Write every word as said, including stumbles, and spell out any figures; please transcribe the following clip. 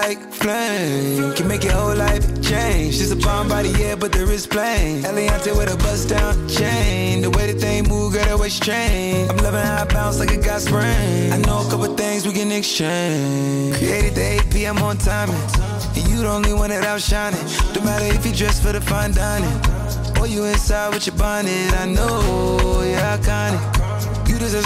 like flame. Can make your whole life change. She's a bomb body, yeah, but the wrist plain. Eliante with a bust down chain. The way the thing move, girl, that way strange. I'm loving how I bounce like it got sprain. I know a couple things we can exchange. Created the eight p.m. on timing. And you the only one that outshining. No matter if you dress for the fine dining or you inside with your bonnet. I know you're iconic. You deserve